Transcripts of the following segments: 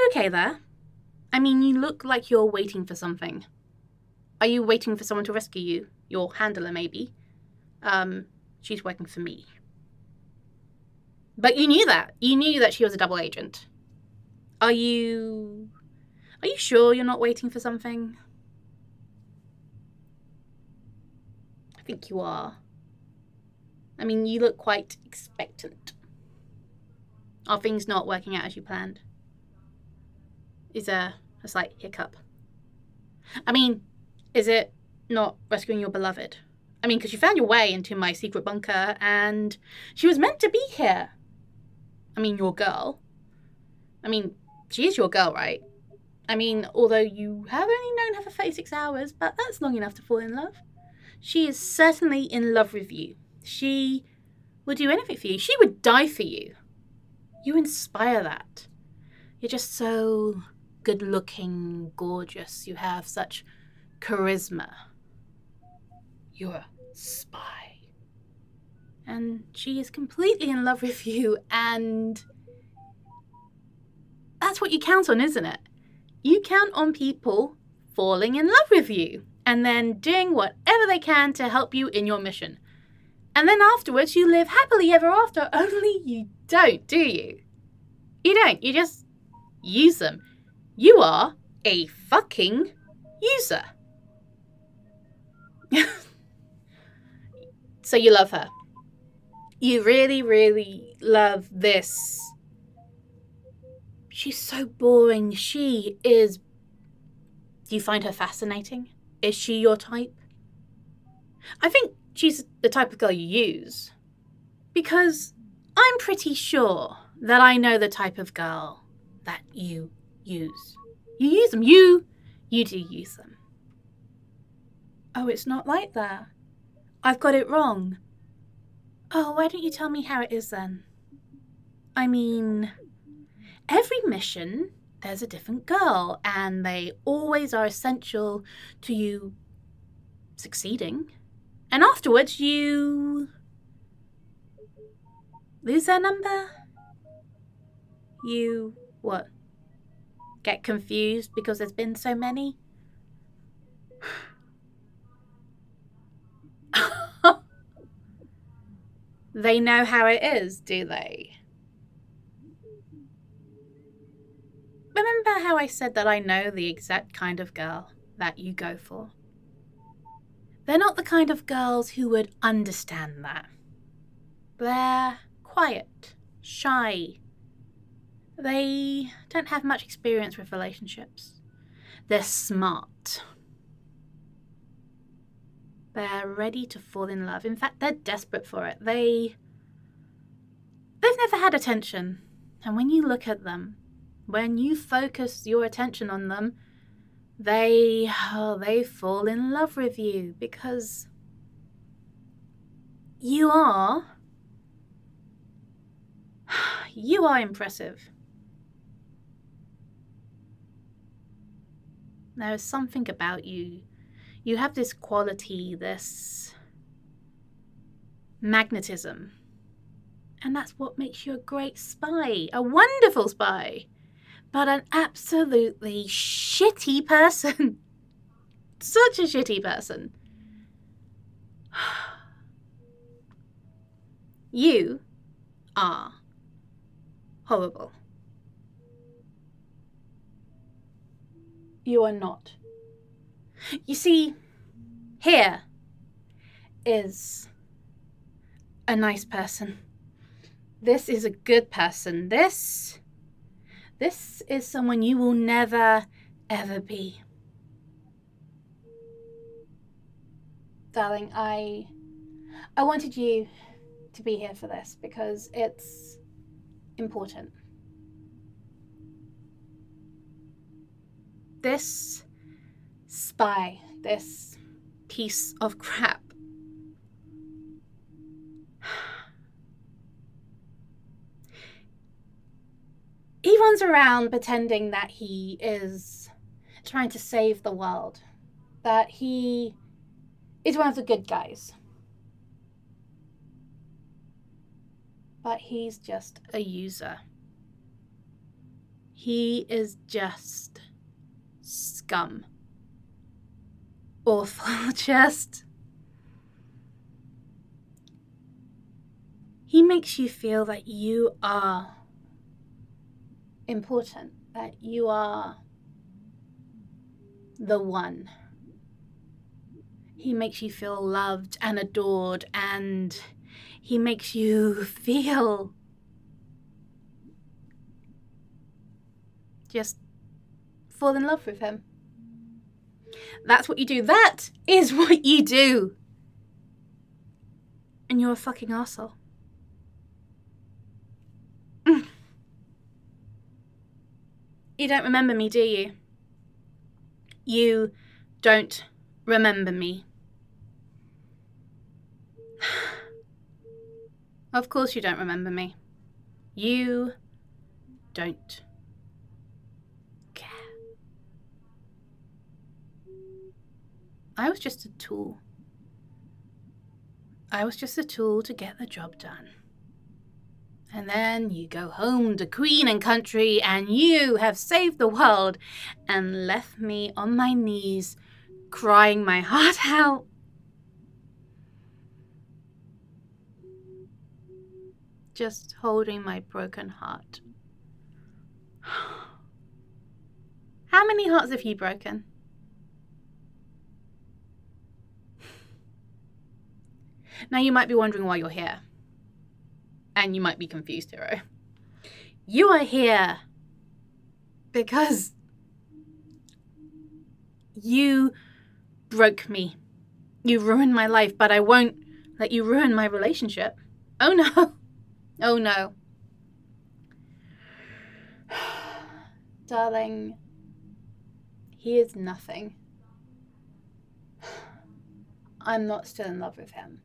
you okay there? I mean, you look like you're waiting for something. Are you waiting for someone to rescue you? Your handler, maybe. She's working for me. But you knew that. You knew that she was a double agent. Are you sure you're not waiting for something? I think you are. I mean, you look quite expectant. Are things not working out as you planned? Is there a slight hiccup? I mean, is it not rescuing your beloved? I mean, because you found your way into my secret bunker and she was meant to be here. I mean, your girl. I mean, she is your girl, right? I mean, although you have only known her for 36 hours, but that's long enough to fall in love. She is certainly in love with you. She would do anything for you. She would die for you. You inspire that. You're just so good-looking, gorgeous. You have such charisma. You're a spy. And she is completely in love with you, and that's what you count on, isn't it? You count on people falling in love with you and then doing whatever they can to help you in your mission. And then afterwards, you live happily ever after, only you don't, do you? You don't. You just use them. You are a fucking user. So you love her. You really, really love this. She's so boring. She is... Do you find her fascinating? Is she your type? I think she's the type of girl you use. Because I'm pretty sure that I know the type of girl that you use. You use them. You do use them. Oh, it's not like that. I've got it wrong. Oh, why don't you tell me how it is then? I mean, every mission, there's a different girl, and they always are essential to you succeeding. And afterwards, you lose their number? You, what, get confused because there's been so many? They know how it is, do they? Remember how I said that I know the exact kind of girl that you go for? They're not the kind of girls who would understand that. They're quiet, shy. They don't have much experience with relationships. They're smart. They're ready to fall in love. In fact, they're desperate for it. They've never had attention. And when you look at them, when you focus your attention on them, they fall in love with you because you are impressive. There is something about you. You have this quality, this magnetism. And that's what makes you a great spy, a wonderful spy, but an absolutely shitty person. Such a shitty person. You are horrible. You are not. You see, here is a nice person. This is a good person. This is someone you will never, ever be. Darling, I wanted you to be here for this because it's important. This spy, this piece of crap, he runs around pretending that he is trying to save the world, that he is one of the good guys. But he's just a user. He is just scum. Awful, just. He makes you feel that you are important, that you are the one. He makes you feel loved and adored, and he makes you feel just fall in love with him. That's what you do. That is what you do. And you're a fucking arsehole. You don't remember me, do you? You don't remember me. Of course you don't remember me. You don't care. I was just a tool. I was just a tool to get the job done. And then you go home to Queen and country, and you have saved the world and left me on my knees crying my heart out. Just holding my broken heart. How many hearts have you broken? Now you might be wondering why you're here. And you might be confused, hero. You are here because you broke me. You ruined my life, but I won't let you ruin my relationship. Oh no. Oh no. Darling, he is nothing. I'm not still in love with him.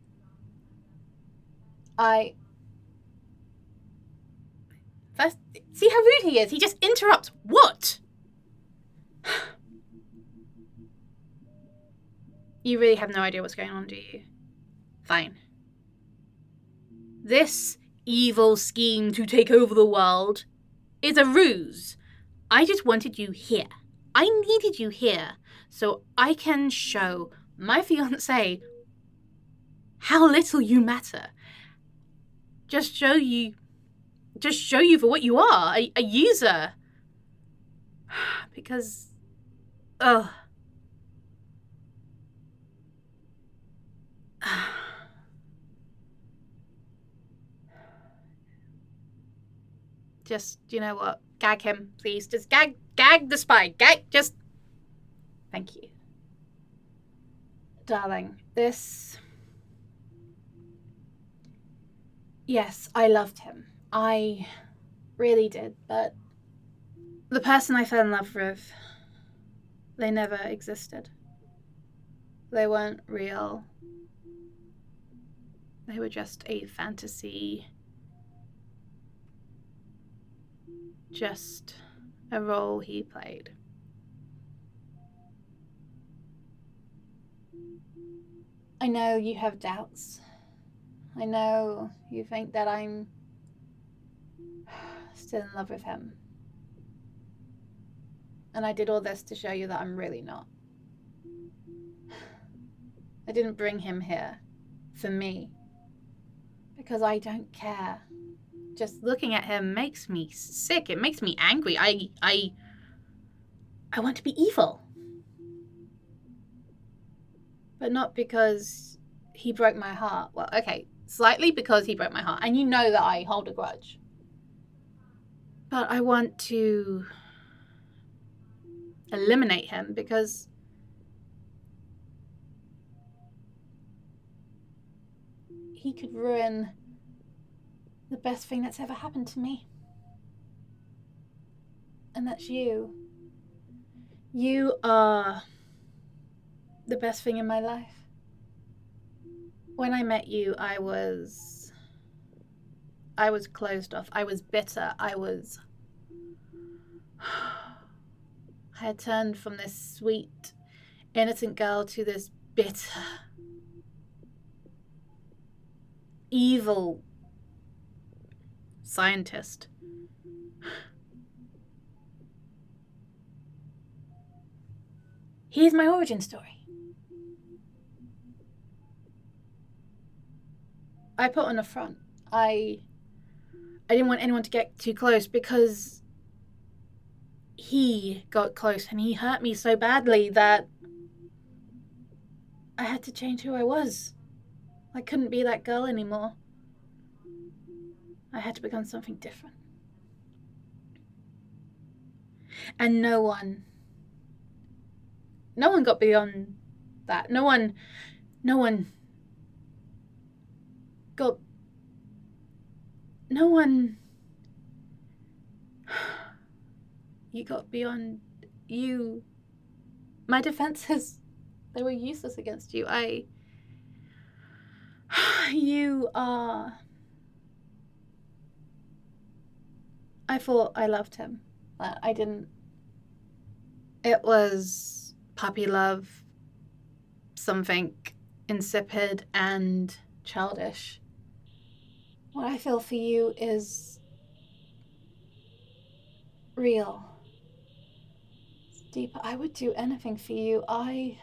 First, see how rude he is? He just interrupts. What? You really have no idea what's going on, do you? Fine. This evil scheme to take over the world is a ruse. I just wanted you here. I needed you here so I can show my fiancé how little you matter. Just show you for what you are, a user. Because, just, you know what? Gag him, please. Just gag the spy. Just. Thank you. Darling, this. Yes, I loved him. I really did, but the person I fell in love with, they never existed. They weren't real. They were just a fantasy. Just a role he played. I know you have doubts. I know you think that I'm still in love with him. And I did all this to show you that I'm really not. I didn't bring him here for me because I don't care. Just looking at him makes me sick. It makes me angry. I want to be evil. But not because he broke my heart. Well, okay, slightly because he broke my heart. And you know that I hold a grudge. But I want to eliminate him because he could ruin the best thing that's ever happened to me. And that's you. You are the best thing in my life. When I met you, I was closed off. I was bitter. I had turned from this sweet, innocent girl to this bitter, evil scientist. Here's my origin story. I put on a front. I didn't want anyone to get too close because he got close and he hurt me so badly that I had to change who I was. I couldn't be that girl anymore. I had to become something different. And no one got beyond that. No one you got beyond you. My defenses, they were useless against you. I thought I loved him. I didn't. It was puppy love, something insipid and childish. What I feel for you is real. It's deeper. I would do anything for you. I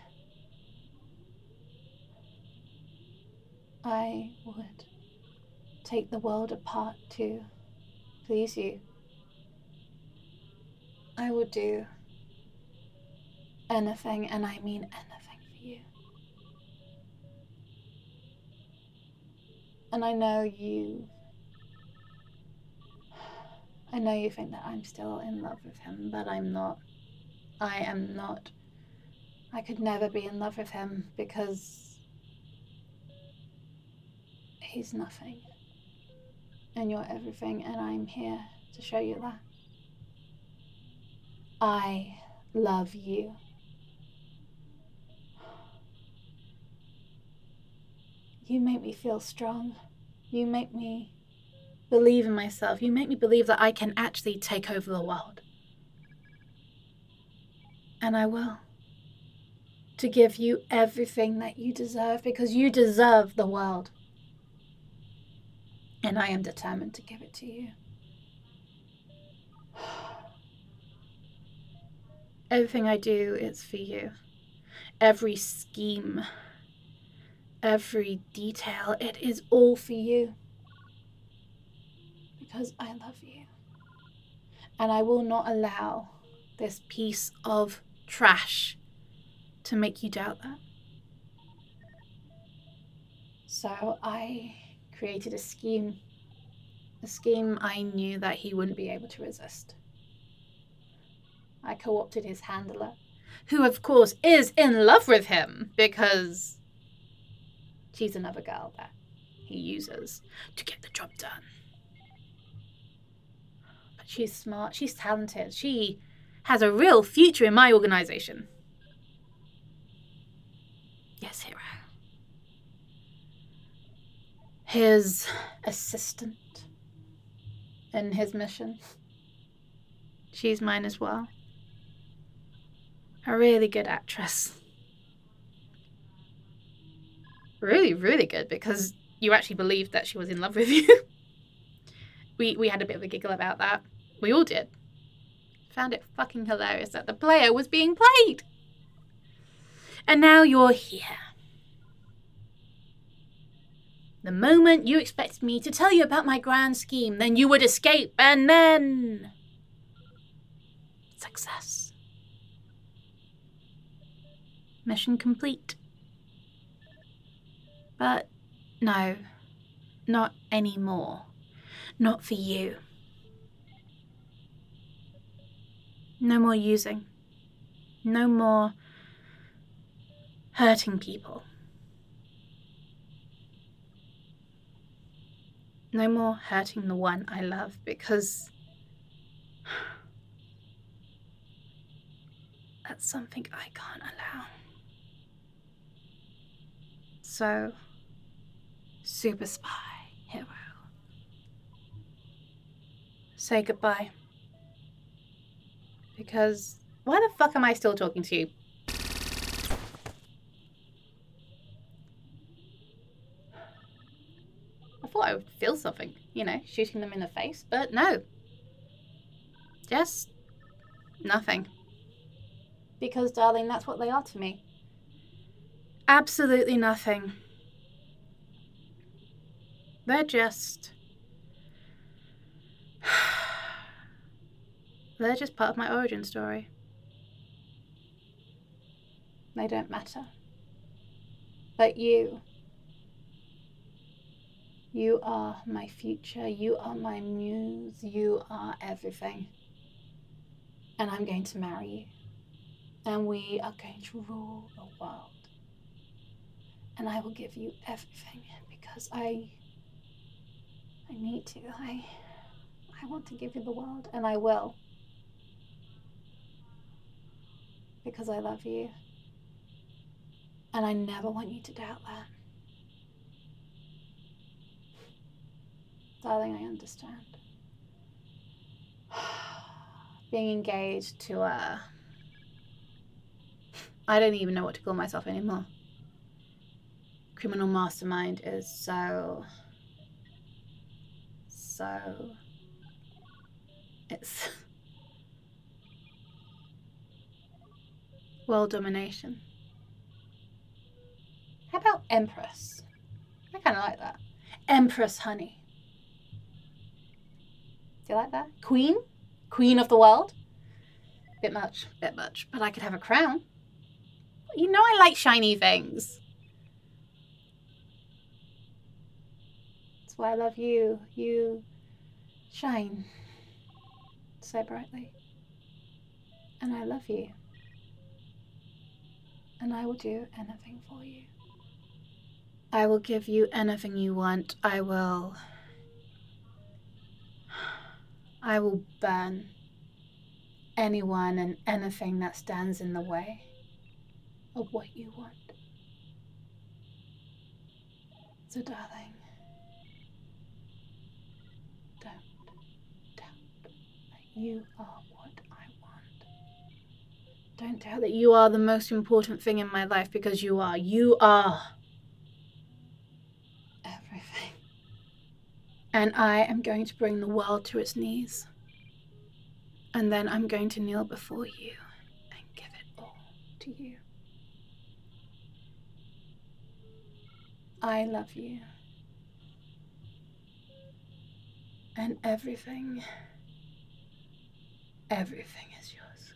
would take the world apart to please you. I would do anything, and I mean anything for you. And I know you think that I'm still in love with him, but I'm not. I am not. I could never be in love with him because he's nothing. And you're everything, and I'm here to show you that. I love you. You make me feel strong. You make me believe in myself. You make me believe that I can actually take over the world. And I will. To give you everything that you deserve, because you deserve the world. And I am determined to give it to you. Everything I do is for you. Every scheme, every detail, it is all for you. Because I love you. And I will not allow this piece of trash to make you doubt that. So I created a scheme I knew that he wouldn't be able to resist. I co-opted his handler, who of course is in love with him because she's another girl that he uses to get the job done. But she's smart, she's talented, she has a real future in my organization. Yes, Hero. His assistant in his mission. She's mine as well. A really good actress. Really, really good, because you actually believed that she was in love with you. We had a bit of a giggle about that. We all did. Found it fucking hilarious that the player was being played. And now you're here. The moment you expected me to tell you about my grand scheme, then you would escape, and then... success. Mission complete. But no, not anymore. Not for you. No more using. No more hurting people. No more hurting the one I love, because that's something I can't allow. So, Super Spy Hero, say goodbye. Because why the fuck am I still talking to you? I thought I would feel something, shooting them in the face, but no. Just nothing. Because, darling, that's what they are to me. Absolutely nothing. They're just part of my origin story. They don't matter. But you are my future. You are my muse. You are everything. And I'm going to marry you. And we are going to rule the world. And I will give you everything because I need to. I want to give you the world, and I will. Because I love you. And I never want you to doubt that. Darling, I understand. Being engaged to I don't even know what to call myself anymore. Criminal mastermind is so it's world domination. How about Empress? I kind of like that. Empress, honey. Do you like that? Queen? Queen of the world? Bit much. But I could have a crown. You know I like shiny things. That's why I love you. You shine so brightly. And I love you. And I will do anything for you. I will give you anything you want. I will burn anyone and anything that stands in the way of what you want. So, darling, don't doubt that you are what I want. Don't doubt that you are the most important thing in my life, because you are. You are everything. And I am going to bring the world to its knees. And then I'm going to kneel before you and give it all to you. I love you. And everything is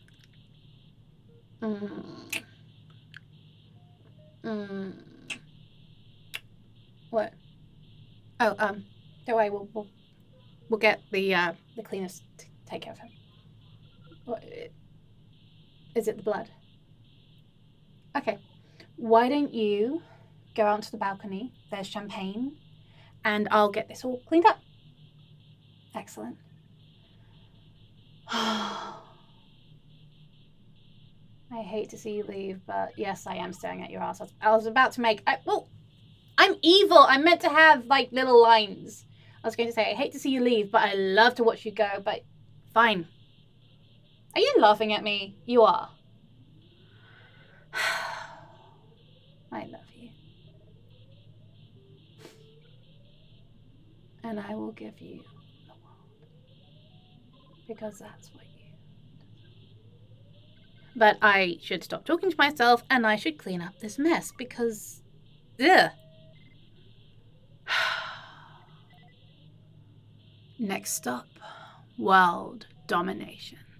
yours. What? Oh, don't worry, we'll get the cleaners to take care of him. What, is it the blood? Okay. Why don't you go out to the balcony? There's champagne, and I'll get this all cleaned up. Excellent. I hate to see you leave, but yes, I am staring at your ass. I was about to make... I'm evil. I'm meant to have, like, little lines. I was going to say, I hate to see you leave, but I love to watch you go, but fine. Are you laughing at me? You are. I love you. And I will give you the world. Because that's what you deserve. But I should stop talking to myself, and I should clean up this mess, because... ugh. Next stop, world domination.